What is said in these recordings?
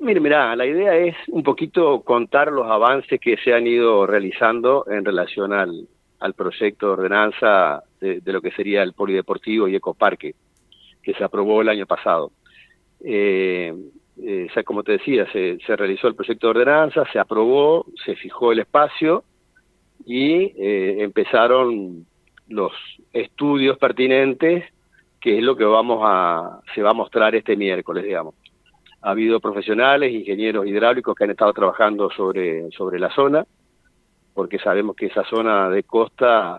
Mira, la idea es un poquito contar los avances que se han ido realizando en relación al proyecto de ordenanza de lo que sería el polideportivo y ecoparque, que se aprobó el año pasado. O sea, como te decía, se realizó el proyecto de ordenanza, se aprobó, se fijó el espacio y empezaron los estudios pertinentes, que es lo que se va a mostrar este miércoles, digamos. Ha habido profesionales, ingenieros hidráulicos que han estado trabajando sobre la zona, porque sabemos que esa zona de costa,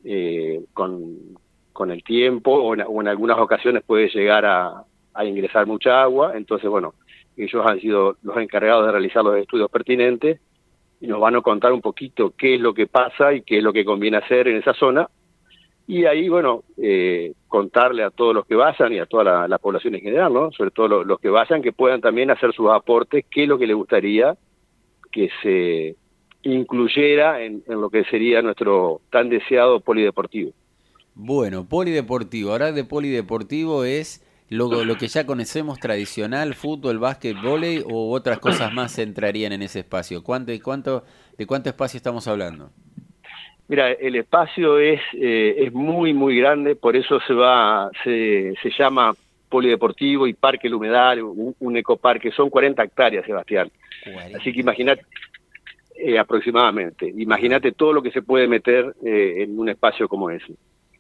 con el tiempo, o en algunas ocasiones puede llegar a ingresar mucha agua. Entonces, bueno, ellos han sido los encargados de realizar los estudios pertinentes y nos van a contar un poquito qué es lo que pasa y qué es lo que conviene hacer en esa zona. Y ahí, bueno, contarle a todos los que vayan y a toda la población en general, ¿no? Sobre todo los que vayan, que puedan también hacer sus aportes, qué es lo que les gustaría que se incluyera en lo que sería nuestro tan deseado polideportivo. Bueno, polideportivo. Ahora de polideportivo es lo que ya conocemos tradicional, fútbol, básquet, vóley, o otras cosas más entrarían en ese espacio. ¿De cuánto espacio estamos hablando? Mira, el espacio es muy, muy grande, por eso se llama polideportivo y parque El Humedal, un ecoparque. Son 40 hectáreas, Sebastián. 40. Así que imagínate, aproximadamente, imagínate todo lo que se puede meter en un espacio como ese.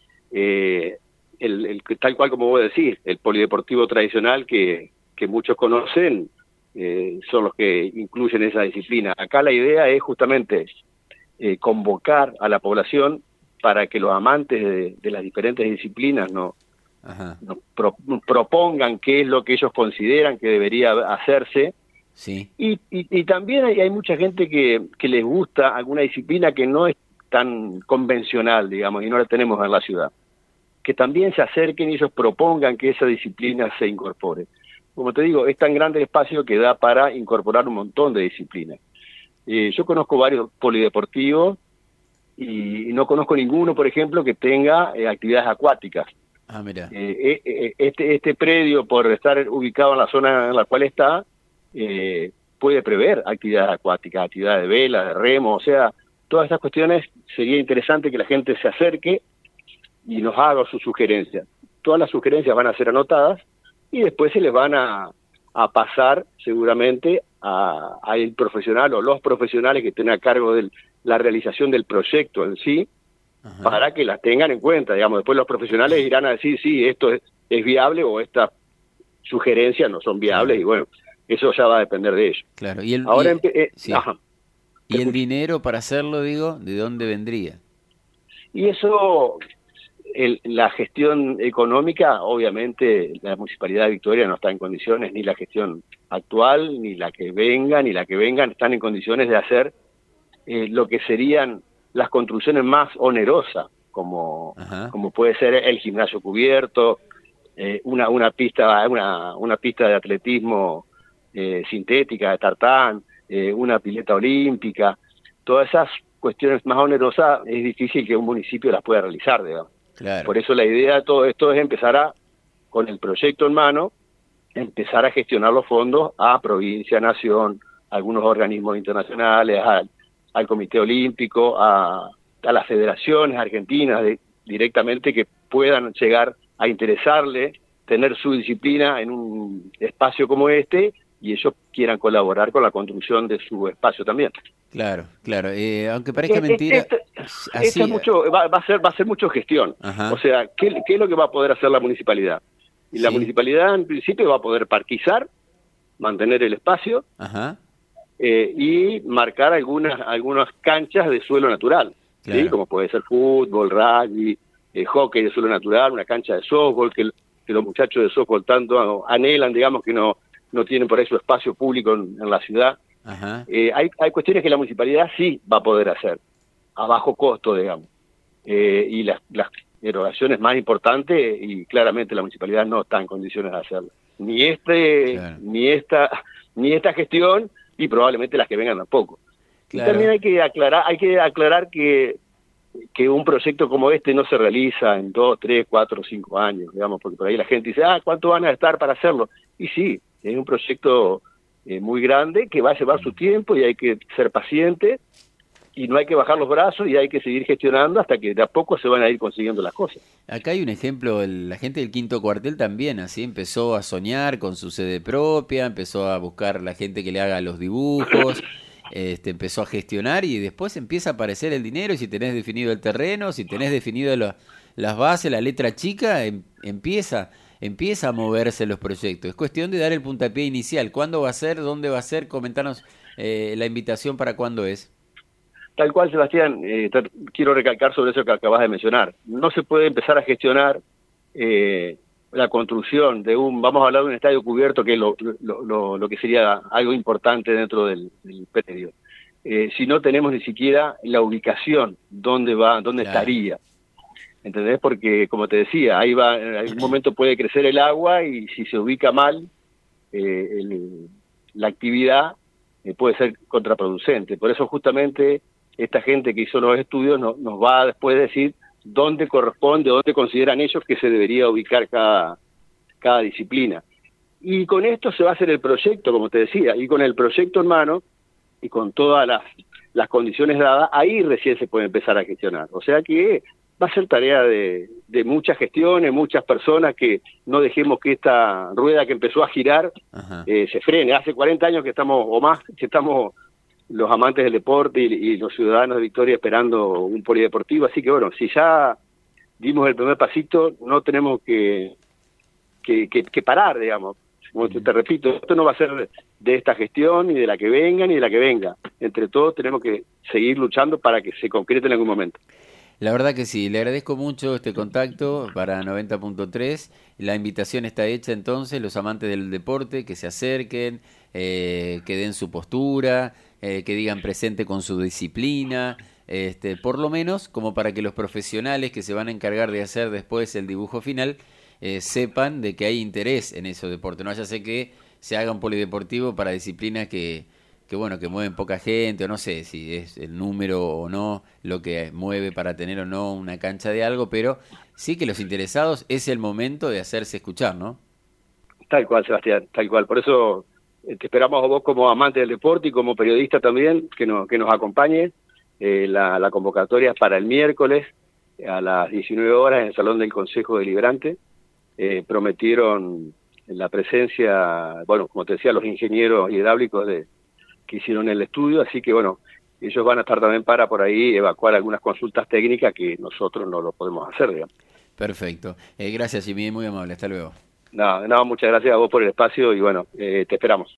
Tal cual como vos decís, el polideportivo tradicional que muchos conocen, son los que incluyen esa disciplina. Acá la idea es justamente convocar a la población para que los amantes de las diferentes disciplinas nos propongan qué es lo que ellos consideran que debería hacerse. Sí. Y también hay mucha gente que les gusta alguna disciplina que no es tan convencional, digamos, y no la tenemos en la ciudad. Que también se acerquen y ellos propongan que esa disciplina se incorpore. Como te digo, es tan grande el espacio que da para incorporar un montón de disciplinas. Yo conozco varios polideportivos y no conozco ninguno, por ejemplo, que tenga actividades acuáticas. Ah, mira. Este predio, por estar ubicado en la zona en la cual está, puede prever actividades acuáticas, actividades de vela, de remo, o sea, todas estas cuestiones sería interesante que la gente se acerque y nos haga sus sugerencias. Todas las sugerencias van a ser anotadas y después se les van a pasar seguramente a el profesional o los profesionales que estén a cargo de la realización del proyecto en sí. Ajá. Para que las tengan en cuenta, digamos. Después los profesionales irán a decir, sí, esto es viable o estas sugerencias no son viables. Claro. Y bueno, eso ya va a depender de ellos. Claro. Sí. ¿Y el dinero para hacerlo, digo, de dónde vendría? Y eso, la gestión económica, obviamente la Municipalidad de Victoria no está en condiciones, ni la gestión actual, ni la que vengan están en condiciones de hacer lo que serían las construcciones más onerosas, como puede ser el gimnasio cubierto, una pista de atletismo sintética, de tartán, una pileta olímpica. Todas esas cuestiones más onerosas es difícil que un municipio las pueda realizar, digamos. Claro. Por eso la idea de todo esto es empezar con el proyecto en mano, empezar a gestionar los fondos a provincia, nación, a algunos organismos internacionales, al Comité Olímpico, a las federaciones argentinas directamente, que puedan llegar a interesarle tener su disciplina en un espacio como este y ellos quieran colaborar con la construcción de su espacio también. Claro, claro. Aunque parezca mentira, así va a ser mucho gestión. Ajá. O sea, ¿qué es lo que va a poder hacer la municipalidad? Y la municipalidad en principio va a poder parquizar, mantener el espacio. Ajá. Y marcar algunas canchas de suelo natural, claro. ¿Sí? Como puede ser fútbol, rugby, hockey de suelo natural, una cancha de softball, que los muchachos de softball tanto anhelan, digamos, que no tienen por ahí su espacio público en la ciudad. Ajá. Hay cuestiones que la municipalidad sí va a poder hacer, a bajo costo, digamos. Y las erogaciones más importantes, y claramente la municipalidad no está en condiciones de hacerlo. Claro. ni esta gestión, y probablemente las que vengan tampoco. Claro. Y también hay que aclarar que un proyecto como este no se realiza en 2, 3, 4, 5 años, digamos, porque por ahí la gente dice, ¿cuánto van a estar para hacerlo? Y sí, es un proyecto muy grande que va a llevar su tiempo y hay que ser paciente y no hay que bajar los brazos y hay que seguir gestionando hasta que de a poco se van a ir consiguiendo las cosas. Acá hay un ejemplo, la gente del Quinto Cuartel también, así empezó a soñar con su sede propia, empezó a buscar la gente que le haga los dibujos, empezó a gestionar y después empieza a aparecer el dinero y si tenés definido el terreno, si tenés definido las bases, la letra chica, empieza a moverse los proyectos. Es cuestión de dar el puntapié inicial. ¿Cuándo va a ser? ¿Dónde va a ser? Comentanos la invitación para cuándo es. Tal cual, Sebastián, quiero recalcar sobre eso que acabas de mencionar. No se puede empezar a gestionar la construcción de vamos a hablar de un estadio cubierto, que es lo que sería algo importante dentro del predio. Si no tenemos ni siquiera la ubicación, dónde estaría. ¿Entendés? Porque, como te decía, ahí va, en algún momento puede crecer el agua y si se ubica mal la actividad puede ser contraproducente. Por eso justamente esta gente que hizo los estudios nos va a después decir dónde corresponde, dónde consideran ellos que se debería ubicar cada disciplina. Y con esto se va a hacer el proyecto, como te decía, y con el proyecto en mano y con todas las condiciones dadas, ahí recién se puede empezar a gestionar. O sea que va a ser tarea de muchas gestiones, muchas personas, que no dejemos que esta rueda que empezó a girar se frene. Hace 40 años que estamos, o más, que estamos los amantes del deporte y los ciudadanos de Victoria esperando un polideportivo, así que bueno, si ya dimos el primer pasito, no tenemos que parar, digamos. Como te repito, esto no va a ser de esta gestión, ni de la que venga, ni de la que venga. Entre todos tenemos que seguir luchando para que se concrete en algún momento. La verdad que sí, le agradezco mucho este contacto para 90.3. La invitación está hecha entonces, los amantes del deporte que se acerquen, que den su postura, que digan presente con su disciplina, por lo menos como para que los profesionales que se van a encargar de hacer después el dibujo final sepan de que hay interés en ese deporte. No haya sé que se haga un polideportivo para disciplinas que mueven poca gente, o no sé si es el número o no lo que mueve para tener o no una cancha de algo, pero sí que los interesados es el momento de hacerse escuchar, ¿no? Tal cual, Sebastián, tal cual. Por eso te esperamos a vos como amante del deporte y como periodista también, que nos acompañe. La convocatoria es para el miércoles a las 19 horas en el Salón del Consejo Deliberante. Prometieron la presencia, bueno, como te decía, los ingenieros hidráulicos que hicieron el estudio, así que bueno, ellos van a estar también para por ahí evacuar algunas consultas técnicas que nosotros no lo podemos hacer, digamos. Perfecto. Gracias, Jimmy, muy amable. Hasta luego. No, muchas gracias a vos por el espacio y bueno, te esperamos.